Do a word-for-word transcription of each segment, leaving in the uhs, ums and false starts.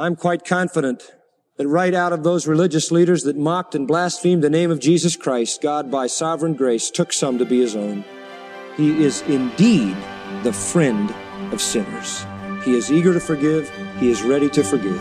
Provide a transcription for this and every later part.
I'm quite confident that right out of those religious leaders that mocked and blasphemed the name of Jesus Christ, God, by sovereign grace, took some to be his own. He is indeed the friend of sinners. He is eager to forgive. He is ready to forgive.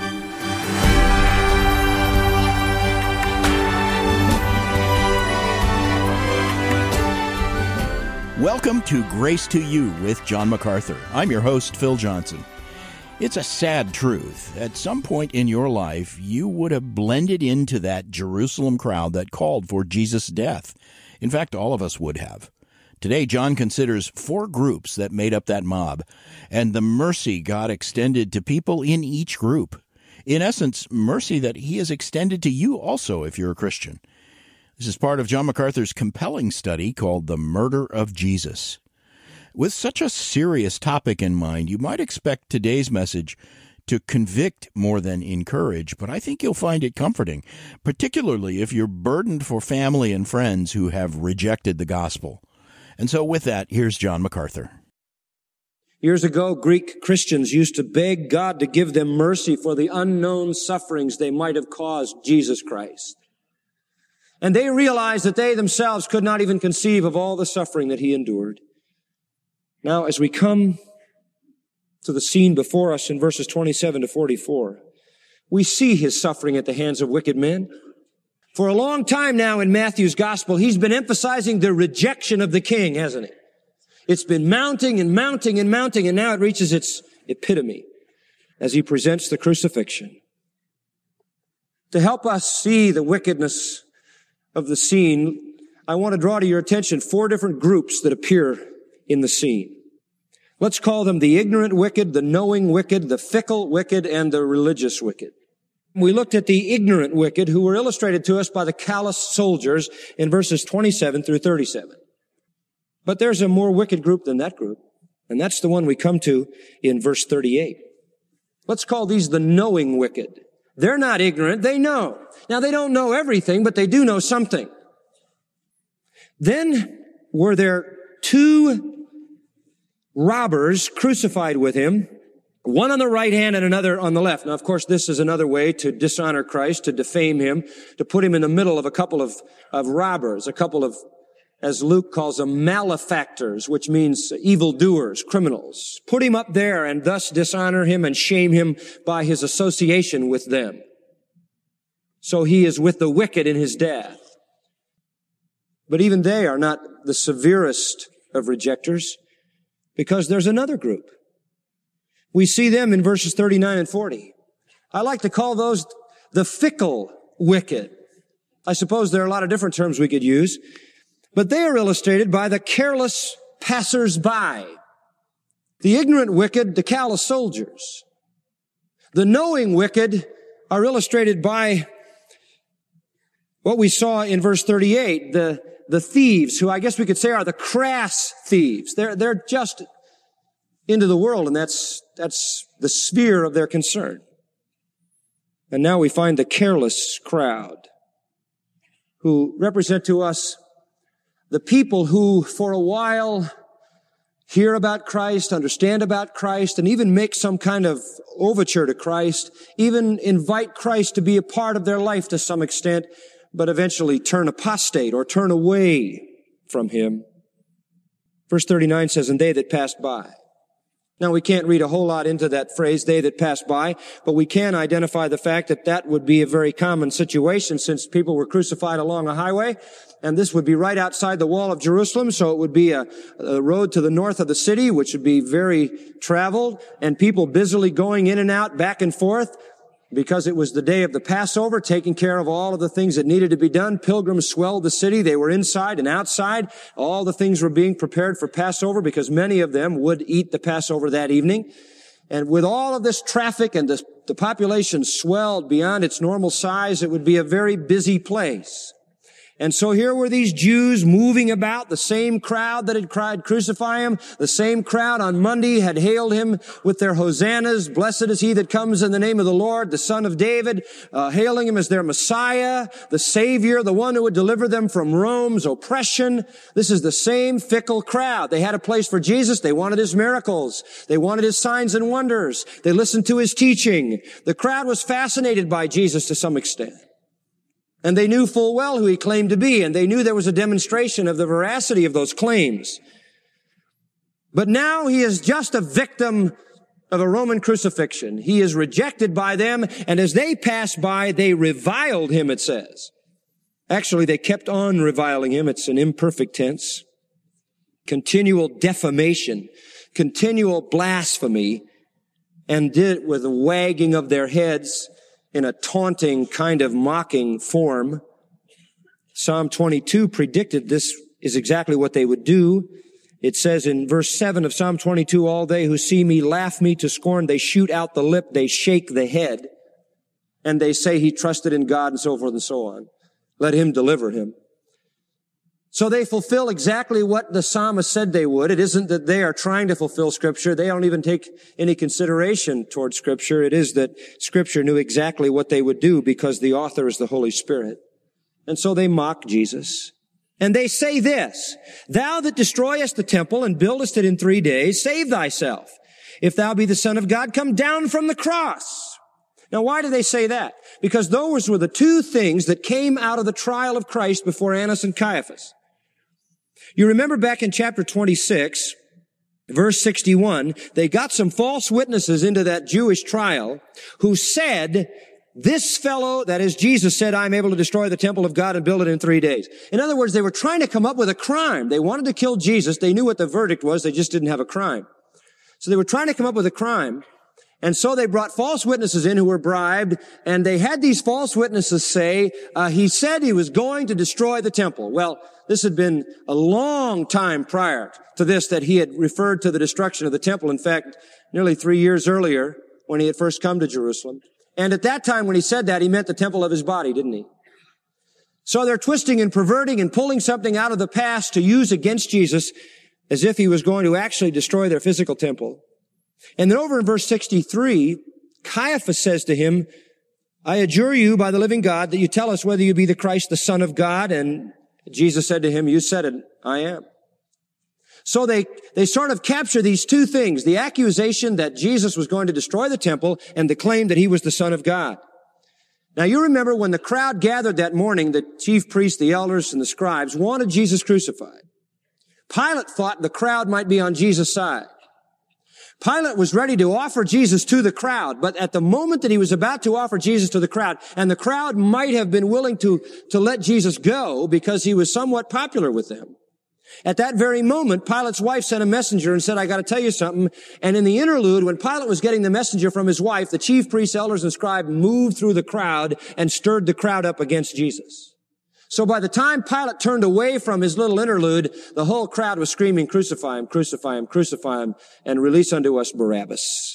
Welcome to Grace to You with John MacArthur. I'm your host, Phil Johnson. It's a sad truth. At some point in your life, you would have blended into that Jerusalem crowd that called for Jesus' death. In fact, all of us would have. Today, John considers four groups that made up that mob, and the mercy God extended to people in each group. In essence, mercy that he has extended to you also if you're a Christian. This is part of John MacArthur's compelling study called The Murder of Jesus. With such a serious topic in mind, you might expect today's message to convict more than encourage, but I think you'll find it comforting, particularly if you're burdened for family and friends who have rejected the gospel. And so with that, here's John MacArthur. Years ago, Greek Christians used to beg God to give them mercy for the unknown sufferings they might have caused Jesus Christ. And they realized that they themselves could not even conceive of all the suffering that he endured. Now, as we come to the scene before us in verses twenty-seven to forty-four, we see his suffering at the hands of wicked men. For a long time now in Matthew's gospel, he's been emphasizing the rejection of the king, hasn't he? It's been mounting and mounting and mounting, and now it reaches its epitome as he presents the crucifixion. To help us see the wickedness of the scene, I want to draw to your attention four different groups that appear in the scene. Let's call them the ignorant wicked, the knowing wicked, the fickle wicked, and the religious wicked. We looked at the ignorant wicked, who were illustrated to us by the callous soldiers in verses twenty-seven through thirty-seven. But there's a more wicked group than that group, and that's the one we come to in verse thirty-eight. Let's call these the knowing wicked. They're not ignorant, they know. Now, they don't know everything, but they do know something. Then were there two robbers crucified with him, one on the right hand and another on the left. Now, of course, this is another way to dishonor Christ, to defame him, to put him in the middle of a couple of, of robbers, a couple of, as Luke calls them, malefactors, which means evildoers, criminals. Put him up there and thus dishonor him and shame him by his association with them. So he is with the wicked in his death. But even they are not the severest of rejectors, because there's another group. We see them in verses thirty-nine and forty. I like to call those the fickle wicked. I suppose there are a lot of different terms we could use, but they are illustrated by the careless passers-by. The ignorant wicked, the callous soldiers. The knowing wicked are illustrated by what we saw in verse thirty-eight, the The thieves, who I guess we could say are the crass thieves. They're, they're just into the world, and that's, that's the sphere of their concern. And now we find the careless crowd, who represent to us the people who for a while hear about Christ, understand about Christ, and even make some kind of overture to Christ, even invite Christ to be a part of their life to some extent, but eventually turn apostate or turn away from him. Verse thirty-nine says, and they that passed by. Now, we can't read a whole lot into that phrase, they that passed by, but we can identify the fact that that would be a very common situation since people were crucified along a highway, and this would be right outside the wall of Jerusalem, so it would be a, a road to the north of the city, which would be very traveled, and people busily going in and out, back and forth, because it was the day of the Passover, taking care of all of the things that needed to be done. Pilgrims swelled the city. They were inside and outside. All the things were being prepared for Passover because many of them would eat the Passover that evening. And with all of this traffic and the, the population swelled beyond its normal size, it would be a very busy place. And so here were these Jews moving about, the same crowd that had cried, crucify him. The same crowd on Monday had hailed him with their hosannas. Blessed is he that comes in the name of the Lord, the Son of David, uh, hailing him as their Messiah, the Savior, the one who would deliver them from Rome's oppression. This is the same fickle crowd. They had a place for Jesus. They wanted his miracles. They wanted his signs and wonders. They listened to his teaching. The crowd was fascinated by Jesus to some extent. And they knew full well who he claimed to be, and they knew there was a demonstration of the veracity of those claims. But now he is just a victim of a Roman crucifixion. He is rejected by them, and as they passed by, they reviled him, it says. Actually, they kept on reviling him. It's an imperfect tense. Continual defamation, continual blasphemy, and did it with a wagging of their heads in a taunting kind of mocking form. Psalm twenty-two predicted this is exactly what they would do. It says in verse seven of Psalm twenty-two, all they who see me laugh me to scorn. They shoot out the lip, they shake the head, and they say he trusted in God and so forth and so on. Let him deliver him. So they fulfill exactly what the psalmist said they would. It isn't that they are trying to fulfill Scripture. They don't even take any consideration toward Scripture. It is that Scripture knew exactly what they would do because the author is the Holy Spirit. And so they mock Jesus. And they say this, thou that destroyest the temple and buildest it in three days, save thyself. If thou be the Son of God, come down from the cross. Now, why do they say that? Because those were the two things that came out of the trial of Christ before Annas and Caiaphas. You remember back in chapter twenty-six, verse sixty-one, they got some false witnesses into that Jewish trial who said, this fellow, that is Jesus, said, I'm able to destroy the temple of God and build it in three days. In other words, they were trying to come up with a crime. They wanted to kill Jesus. They knew what the verdict was. They just didn't have a crime. So they were trying to come up with a crime. And so they brought false witnesses in who were bribed, and they had these false witnesses say, uh, he said he was going to destroy the temple. Well, this had been a long time prior to this that he had referred to the destruction of the temple. In fact, nearly three years earlier when he had first come to Jerusalem. And at that time when he said that, he meant the temple of his body, didn't he? So they're twisting and perverting and pulling something out of the past to use against Jesus as if he was going to actually destroy their physical temple. And then over in verse sixty-three, Caiaphas says to him, I adjure you by the living God that you tell us whether you be the Christ, the Son of God. And Jesus said to him, you said it, I am. So they, they sort of capture these two things, the accusation that Jesus was going to destroy the temple and the claim that he was the Son of God. Now you remember when the crowd gathered that morning, the chief priests, the elders, and the scribes wanted Jesus crucified. Pilate thought the crowd might be on Jesus' side. Pilate was ready to offer Jesus to the crowd, but at the moment that he was about to offer Jesus to the crowd, and the crowd might have been willing to, to let Jesus go because he was somewhat popular with them. At that very moment, Pilate's wife sent a messenger and said, I got to tell you something. And in the interlude, when Pilate was getting the messenger from his wife, the chief priests, elders, and scribes moved through the crowd and stirred the crowd up against Jesus. So by the time Pilate turned away from his little interlude, the whole crowd was screaming, crucify him, crucify him, crucify him, and release unto us Barabbas.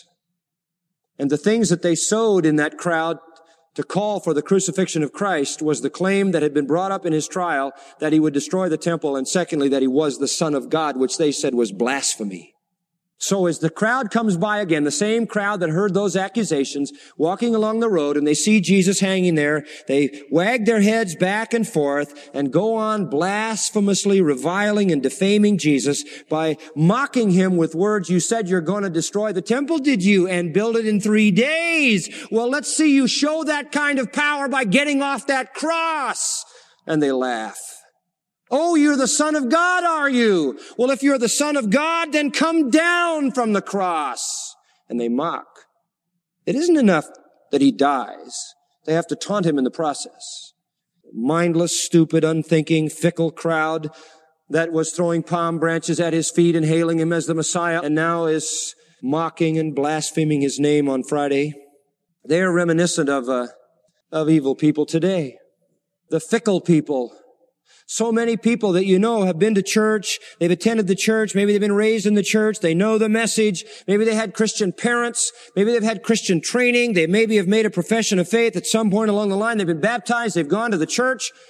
And the things that they sowed in that crowd to call for the crucifixion of Christ was the claim that had been brought up in his trial that he would destroy the temple, and secondly, that he was the Son of God, which they said was blasphemy. So as the crowd comes by again, the same crowd that heard those accusations, walking along the road, and they see Jesus hanging there, they wag their heads back and forth and go on blasphemously reviling and defaming Jesus by mocking him with words, you said you're going to destroy the temple, did you? And build it in three days. Well, let's see you show that kind of power by getting off that cross. And they laugh. Oh, you're the Son of God, are you? Well, if you're the Son of God, then come down from the cross. And they mock. It isn't enough that he dies. They have to taunt him in the process. Mindless, stupid, unthinking, fickle crowd that was throwing palm branches at his feet and hailing him as the Messiah and now is mocking and blaspheming his name on Friday. They are reminiscent of, uh, of evil people today. The fickle people. So many people that you know have been to church, they've attended the church, maybe they've been raised in the church, they know the message, maybe they had Christian parents, maybe they've had Christian training, they maybe have made a profession of faith at some point along the line, they've been baptized, they've gone to the church,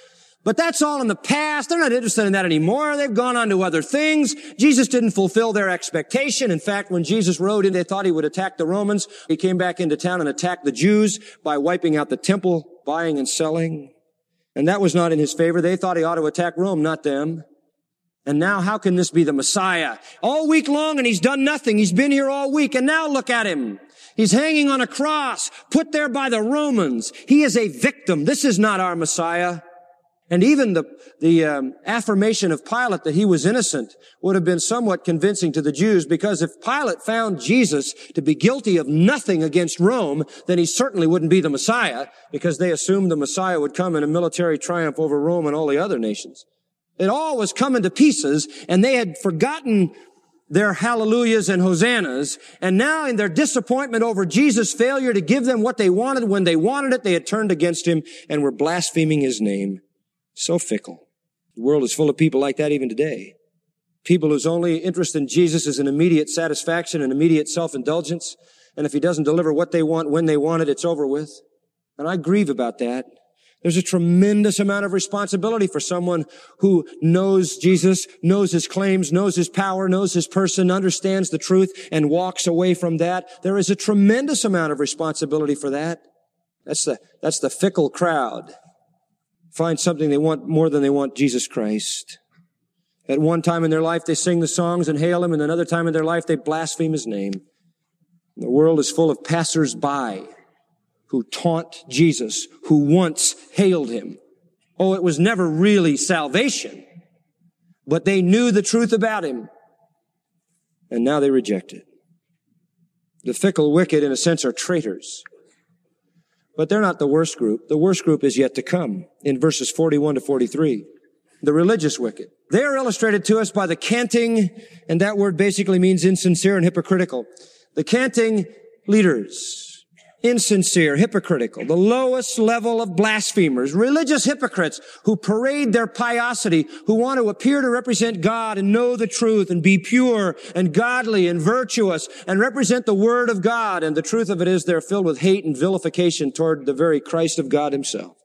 But that's all in the past. They're not interested in that anymore. They've gone on to other things. Jesus didn't fulfill their expectation. In fact, when Jesus rode in, they thought he would attack the Romans. He came back into town and attacked the Jews by wiping out the temple, buying and selling. And that was not in his favor. They thought he ought to attack Rome, not them. And now how can this be the Messiah? All week long and he's done nothing. He's been here all week. And now look at him. He's hanging on a cross, put there by the Romans. He is a victim. This is not our Messiah. And even the, the um, affirmation of Pilate that he was innocent would have been somewhat convincing to the Jews, because if Pilate found Jesus to be guilty of nothing against Rome, then he certainly wouldn't be the Messiah, because they assumed the Messiah would come in a military triumph over Rome and all the other nations. It all was coming to pieces, and they had forgotten their hallelujahs and hosannas, and now in their disappointment over Jesus' failure to give them what they wanted when they wanted it, they had turned against him and were blaspheming his name. So fickle. The world is full of people like that even today. People whose only interest in Jesus is an immediate satisfaction and immediate self-indulgence. And if he doesn't deliver what they want when they want it, it's over with. And I grieve about that. There's a tremendous amount of responsibility for someone who knows Jesus, knows his claims, knows his power, knows his person, understands the truth, and walks away from that. There is a tremendous amount of responsibility for that. That's the, that's the fickle crowd. Find something they want more than they want Jesus Christ. At one time in their life, they sing the songs and hail him, and another time in their life, they blaspheme his name. The world is full of passers-by who taunt Jesus, who once hailed him. Oh, it was never really salvation, but they knew the truth about him, and now they reject it. The fickle wicked, in a sense, are traitors. But they're not the worst group. The worst group is yet to come in verses forty-one to forty-three. The religious wicked. They are illustrated to us by the canting, and that word basically means insincere and hypocritical. The canting leaders. Insincere, hypocritical, the lowest level of blasphemers, religious hypocrites who parade their piosity, who want to appear to represent God and know the truth and be pure and godly and virtuous and represent the Word of God. And the truth of it is they're filled with hate and vilification toward the very Christ of God himself.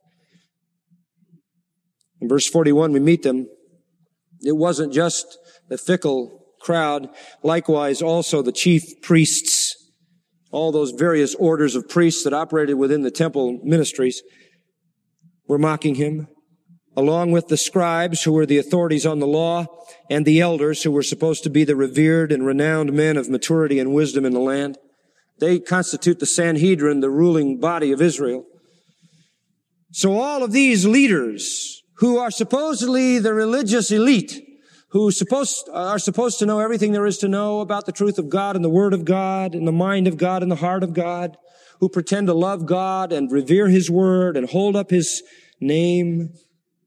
In verse forty-one, we meet them. It wasn't just the fickle crowd, likewise also the chief priests. All those various orders of priests that operated within the temple ministries were mocking him, along with the scribes who were the authorities on the law and the elders who were supposed to be the revered and renowned men of maturity and wisdom in the land. They constitute the Sanhedrin, the ruling body of Israel. So all of these leaders who are supposedly the religious elite, who supposed, are supposed to know everything there is to know about the truth of God and the Word of God and the mind of God and the heart of God, who pretend to love God and revere his Word and hold up his name.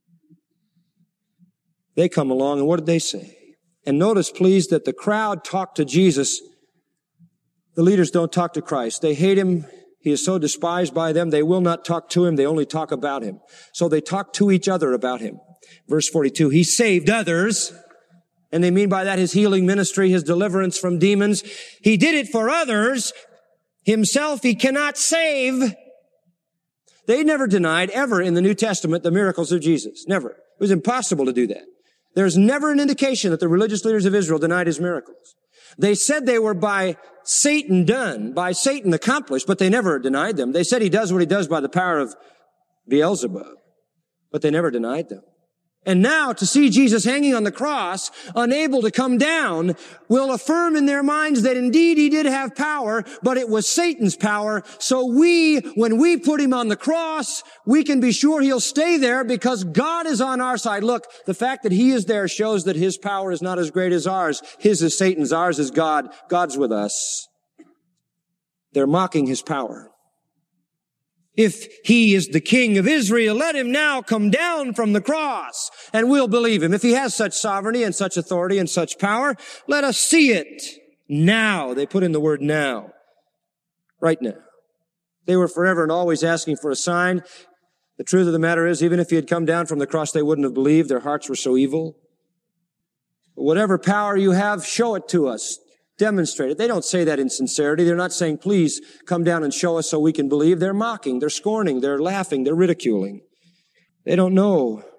They come along, and what did they say? And notice, please, that the crowd talked to Jesus. The leaders don't talk to Christ. They hate him. He is so despised by them. They will not talk to him. They only talk about him. So they talk to each other about him. Verse forty-two, he saved others. And they mean by that his healing ministry, his deliverance from demons. He did it for others. Himself he cannot save. They never denied ever in the New Testament the miracles of Jesus. Never. It was impossible to do that. There's never an indication that the religious leaders of Israel denied his miracles. They said they were by Satan done, by Satan accomplished, but they never denied them. They said he does what he does by the power of Beelzebub, but they never denied them. And now to see Jesus hanging on the cross, unable to come down, will affirm in their minds that indeed he did have power, but it was Satan's power. So we, when we put him on the cross, we can be sure he'll stay there because God is on our side. Look, the fact that he is there shows that his power is not as great as ours. His is Satan's, ours is God. God's with us. They're mocking his power. If he is the king of Israel, let him now come down from the cross, and we'll believe him. If he has such sovereignty and such authority and such power, let us see it now. They put in the word now. Right now. They were forever and always asking for a sign. The truth of the matter is, even if he had come down from the cross, they wouldn't have believed. Their hearts were so evil. But whatever power you have, show it to us. Demonstrate it. They don't say that in sincerity. They're not saying, please come down and show us so we can believe. They're mocking. They're scorning. They're laughing. They're ridiculing. They don't know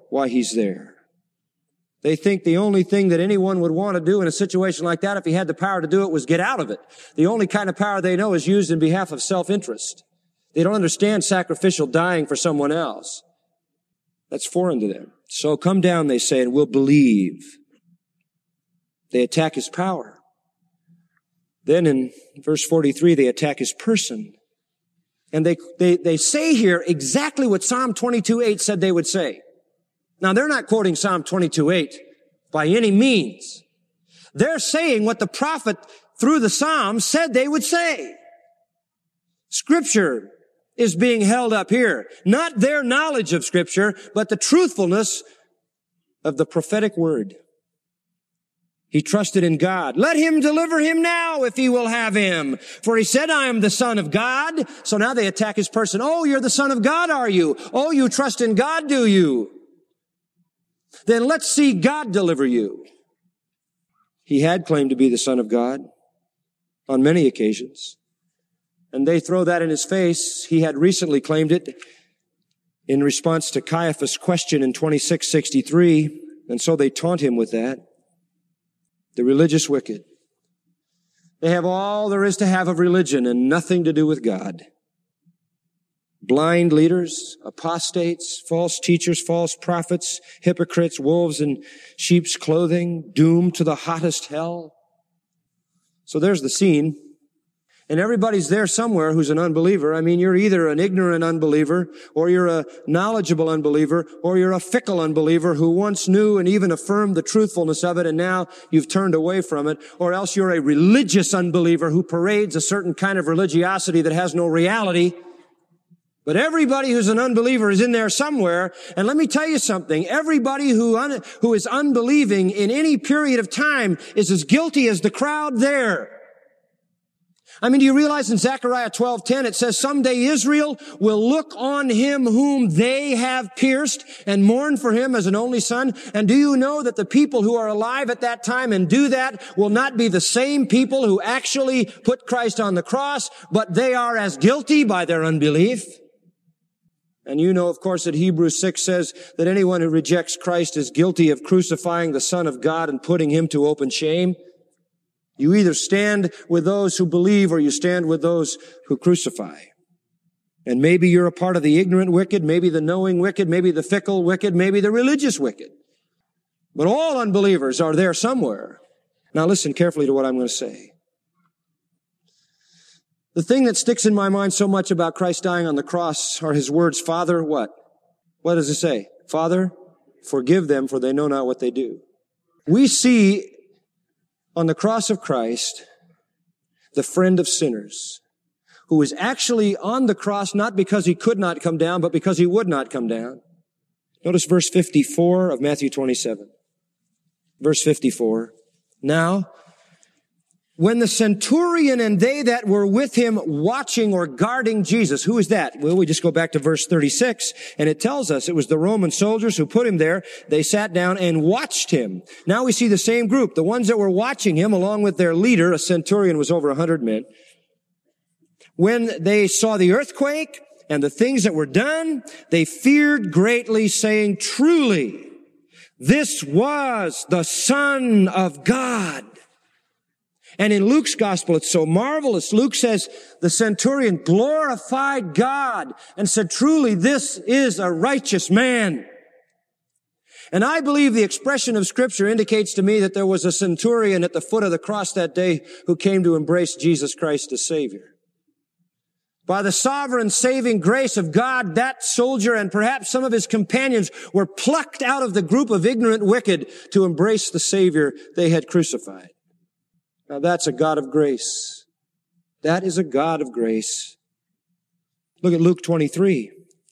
why he's there. They think the only thing that anyone would want to do in a situation like that, if he had the power to do it, was get out of it. The only kind of power they know is used in behalf of self-interest. They don't understand sacrificial dying for someone else. That's foreign to them. So come down, they say, and we'll believe. They attack his power. Then in verse forty-three, they attack his person. And they, they, they say here exactly what Psalm twenty-two eight said they would say. Now, they're not quoting Psalm twenty-two eight by any means. They're saying what the prophet through the Psalms said they would say. Scripture is being held up here. Not their knowledge of Scripture, but the truthfulness of the prophetic word. He trusted in God. Let him deliver him now if he will have him. For he said, I am the Son of God. So now they attack his person. Oh, you're the Son of God, are you? Oh, you trust in God, do you? Then let's see God deliver you. He had claimed to be the Son of God on many occasions. And they throw that in his face. He had recently claimed it in response to Caiaphas' question in twenty-six sixty-three. And so they taunt him with that. The religious wicked. They have all there is to have of religion and nothing to do with God. Blind leaders, apostates, false teachers, false prophets, hypocrites, wolves in sheep's clothing, doomed to the hottest hell. So there's the scene. And everybody's there somewhere who's an unbeliever. I mean, you're either an ignorant unbeliever, or you're a knowledgeable unbeliever, or you're a fickle unbeliever who once knew and even affirmed the truthfulness of it, and now you've turned away from it. Or else you're a religious unbeliever who parades a certain kind of religiosity that has no reality. But everybody who's an unbeliever is in there somewhere. And let me tell you something. Everybody who un- who is unbelieving in any period of time is as guilty as the crowd there. I mean, do you realize in Zechariah twelve ten it says, someday Israel will look on him whom they have pierced and mourn for him as an only son? And do you know that the people who are alive at that time and do that will not be the same people who actually put Christ on the cross, but they are as guilty by their unbelief? And you know, of course, that Hebrews six says that anyone who rejects Christ is guilty of crucifying the Son of God and putting him to open shame. You either stand with those who believe or you stand with those who crucify. And maybe you're a part of the ignorant wicked, maybe the knowing wicked, maybe the fickle wicked, maybe the religious wicked. But all unbelievers are there somewhere. Now listen carefully to what I'm going to say. The thing that sticks in my mind so much about Christ dying on the cross are his words, Father, what? What does it say? Father, forgive them, for they know not what they do. We see on the cross of Christ the friend of sinners, who is actually on the cross not because he could not come down, but because he would not come down. Notice verse fifty-four of Matthew twenty-seven. Verse fifty-four. Now, when the centurion and they that were with him watching or guarding Jesus, who is that? Well, we just go back to verse thirty-six, and it tells us it was the Roman soldiers who put him there. They sat down and watched him. Now we see the same group, the ones that were watching him along with their leader. A centurion was over a hundred men. When they saw the earthquake and the things that were done, they feared greatly, saying, truly, this was the Son of God. And in Luke's gospel, it's so marvelous. Luke says the centurion glorified God and said, truly, this is a righteous man. And I believe the expression of Scripture indicates to me that there was a centurion at the foot of the cross that day who came to embrace Jesus Christ as Savior. By the sovereign saving grace of God, that soldier and perhaps some of his companions were plucked out of the group of ignorant wicked to embrace the Savior they had crucified. Now that's a God of grace. That is a God of grace. Look at Luke twenty-three.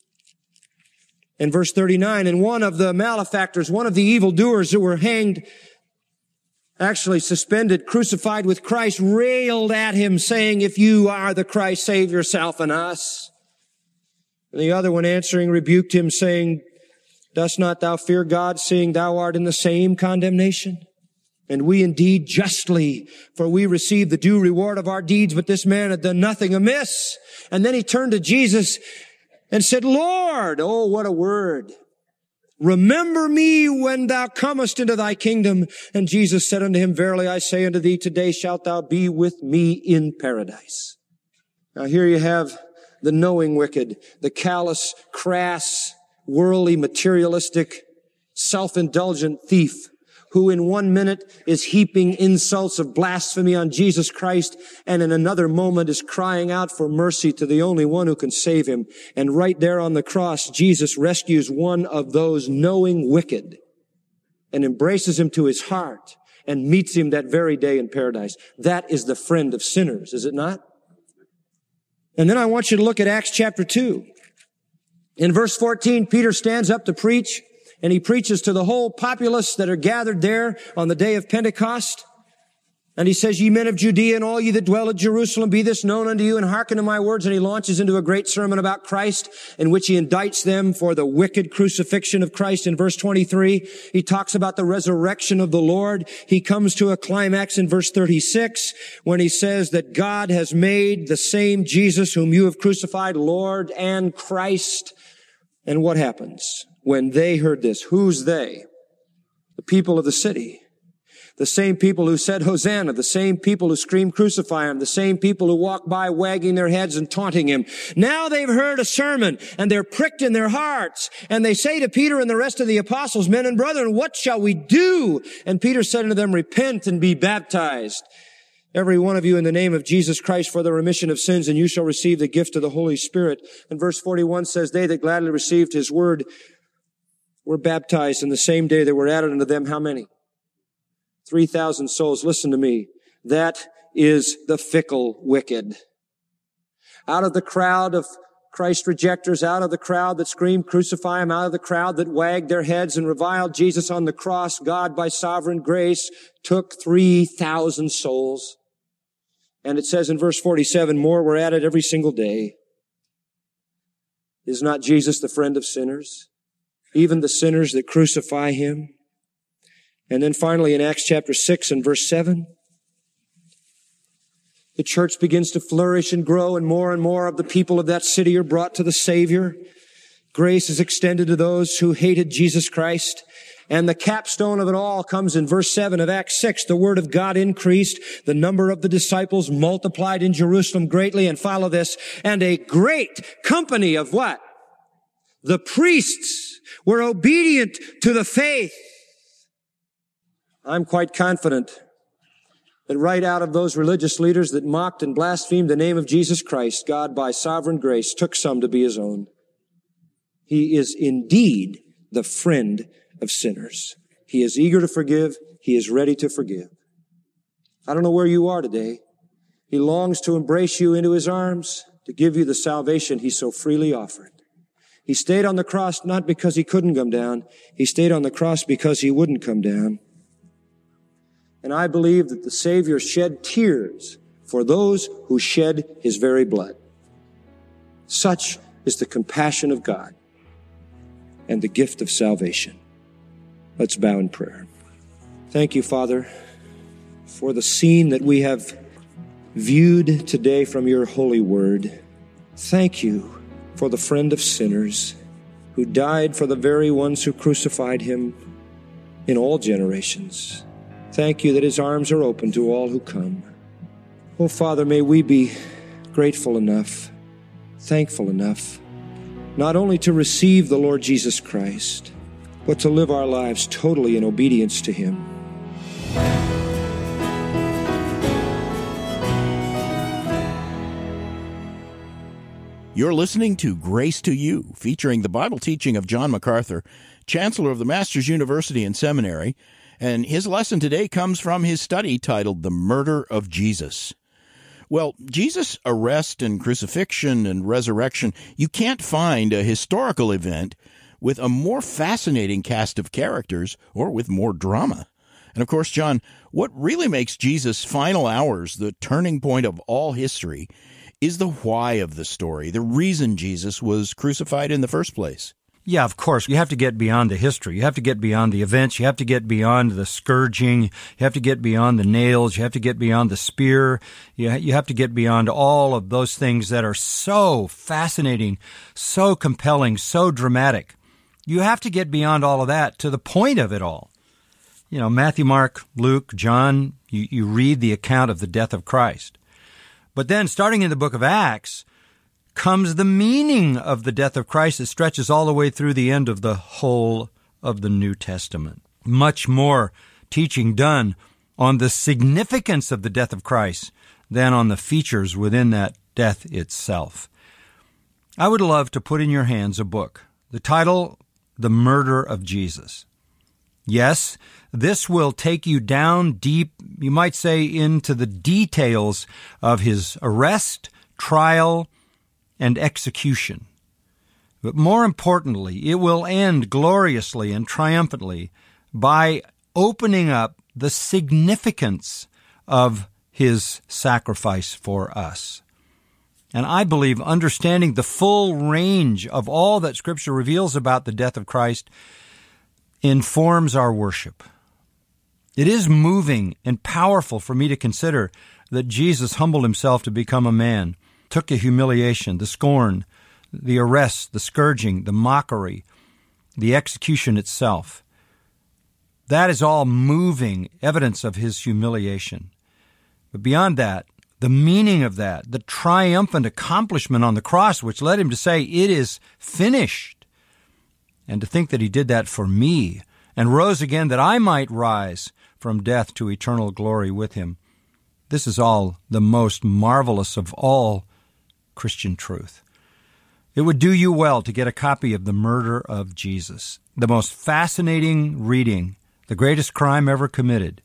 In verse thirty-nine, and one of the malefactors, one of the evildoers who were hanged, actually suspended, crucified with Christ, railed at him, saying, if you are the Christ, save yourself and us. And the other one answering rebuked him, saying, dost not thou fear God, seeing thou art in the same condemnation? And we indeed justly, for we receive the due reward of our deeds, but this man had done nothing amiss. And then he turned to Jesus and said, Lord, oh, what a word. Remember me when thou comest into thy kingdom. And Jesus said unto him, Verily I say unto thee, today shalt thou be with me in paradise. Now here you have the knowing wicked, the callous, crass, worldly, materialistic, self-indulgent thief, who in one minute is heaping insults of blasphemy on Jesus Christ, and in another moment is crying out for mercy to the only one who can save him. And right there on the cross, Jesus rescues one of those knowing wicked and embraces him to his heart and meets him that very day in paradise. That is the friend of sinners, is it not? And then I want you to look at Acts chapter two. In verse fourteen, Peter stands up to preach, and he preaches to the whole populace that are gathered there on the day of Pentecost. And he says, Ye men of Judea and all ye that dwell at Jerusalem, be this known unto you, and hearken to my words. And he launches into a great sermon about Christ, in which he indicts them for the wicked crucifixion of Christ. In verse twenty-three, he talks about the resurrection of the Lord. He comes to a climax in verse thirty-six, when he says that God has made the same Jesus whom you have crucified Lord and Christ. And what happens when they heard this? Who's they? The people of the city. The same people who said Hosanna, the same people who screamed crucify him, the same people who walked by wagging their heads and taunting him. Now they've heard a sermon and they're pricked in their hearts, and they say to Peter and the rest of the apostles, Men and brethren, what shall we do? And Peter said unto them, Repent and be baptized, every one of you, in the name of Jesus Christ for the remission of sins, and you shall receive the gift of the Holy Spirit. And verse forty-one says, They that gladly received his word were baptized, and the same day there were added unto them how many? three thousand souls. Listen to me. That is the fickle wicked. Out of the crowd of Christ rejectors, out of the crowd that screamed crucify him, out of the crowd that wagged their heads and reviled Jesus on the cross, God by sovereign grace took three thousand souls. And it says in verse forty-seven, more were added every single day. Is not Jesus the friend of sinners? Even the sinners that crucify him? And then finally in Acts chapter six and verse seven, the church begins to flourish and grow, and more and more of the people of that city are brought to the Savior. Grace is extended to those who hated Jesus Christ. And the capstone of it all comes in verse seven of Acts six. The word of God increased. The number of the disciples multiplied in Jerusalem greatly. And follow this. And a great company of what? The priests were obedient to the faith. I'm quite confident that right out of those religious leaders that mocked and blasphemed the name of Jesus Christ, God, by sovereign grace, took some to be his own. He is indeed the friend of sinners. He is eager to forgive. He is ready to forgive. I don't know where you are today. He longs to embrace you into his arms, to give you the salvation he so freely offered. He stayed on the cross not because he couldn't come down. He stayed on the cross because he wouldn't come down. And I believe that the Savior shed tears for those who shed his very blood. Such is the compassion of God and the gift of salvation. Let's bow in prayer. Thank you, Father, for the scene that we have viewed today from your holy word. Thank you for the friend of sinners who died for the very ones who crucified him in all generations. Thank you that his arms are open to all who come. Oh, Father, may we be grateful enough, thankful enough, not only to receive the Lord Jesus Christ, but to live our lives totally in obedience to him. You're listening to Grace to You, featuring the Bible teaching of John MacArthur, Chancellor of the Masters University and Seminary. And his lesson today comes from his study titled The Murder of Jesus. Well, Jesus' arrest and crucifixion and resurrection, you can't find a historical event with a more fascinating cast of characters or with more drama. And of course, John, what really makes Jesus' final hours the turning point of all history is the why of the story, the reason Jesus was crucified in the first place. Yeah, of course. You have to get beyond the history. You have to get beyond the events. You have to get beyond the scourging. You have to get beyond the nails. You have to get beyond the spear. You you have to get beyond all of those things that are so fascinating, so compelling, so dramatic. You have to get beyond all of that to the point of it all. You know, Matthew, Mark, Luke, John, you, you read the account of the death of Christ. But then, starting in the book of Acts, comes the meaning of the death of Christ that stretches all the way through the end of the whole of the New Testament. Much more teaching done on the significance of the death of Christ than on the features within that death itself. I would love to put in your hands a book. The title, The Murder of Jesus. Yes, this will take you down deep, you might say, into the details of his arrest, trial, and execution. But more importantly, it will end gloriously and triumphantly by opening up the significance of his sacrifice for us. And I believe understanding the full range of all that Scripture reveals about the death of Christ informs our worship. It is moving and powerful for me to consider that Jesus humbled himself to become a man, took the humiliation, the scorn, the arrest, the scourging, the mockery, the execution itself. That is all moving evidence of his humiliation. But beyond that, the meaning of that, the triumphant accomplishment on the cross, which led him to say, "It is finished," and to think that he did that for me and rose again that I might rise from death to eternal glory with him. This is all the most marvelous of all Christian truth. It would do you well to get a copy of The Murder of Jesus, the most fascinating reading, the greatest crime ever committed,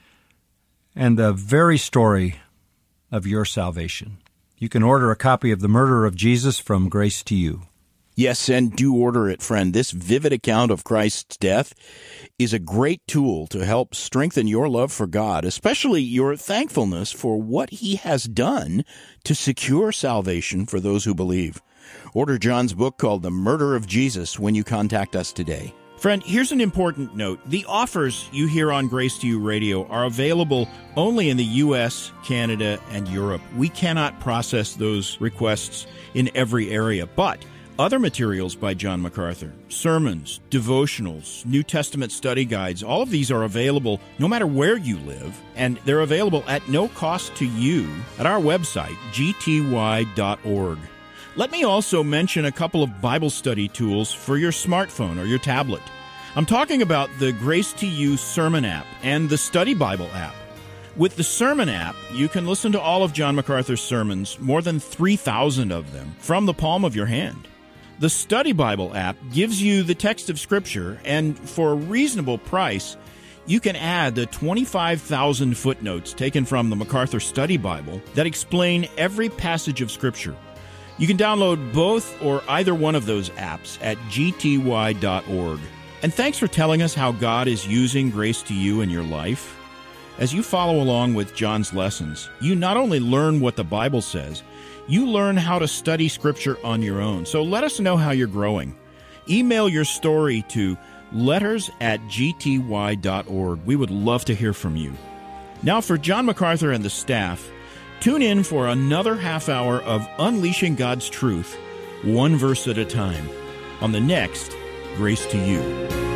and the very story of your salvation. You can order a copy of The Murder of Jesus from Grace to You. Yes, and do order it, friend. This vivid account of Christ's death is a great tool to help strengthen your love for God, especially your thankfulness for what he has done to secure salvation for those who believe. Order John's book called The Murder of Jesus when you contact us today. Friend, here's an important note. The offers you hear on Grace to You Radio are available only in the U S, Canada, and Europe. We cannot process those requests in every area, but other materials by John MacArthur, sermons, devotionals, New Testament study guides, all of these are available no matter where you live, and they're available at no cost to you at our website, g t y dot org. Let me also mention a couple of Bible study tools for your smartphone or your tablet. I'm talking about the Grace to You Sermon app and the Study Bible app. With the Sermon app, you can listen to all of John MacArthur's sermons, more than three thousand of them, from the palm of your hand. The Study Bible app gives you the text of Scripture, and for a reasonable price, you can add the twenty-five thousand footnotes taken from the MacArthur Study Bible that explain every passage of Scripture. You can download both or either one of those apps at g t y dot org. And thanks for telling us how God is using Grace to You in your life. As you follow along with John's lessons, you not only learn what the Bible says, you learn how to study Scripture on your own. So let us know how you're growing. Email your story to letters at g t y dot org. We would love to hear from you. Now for John MacArthur and the staff, tune in for another half hour of Unleashing God's Truth, one verse at a time, on the next Grace to You.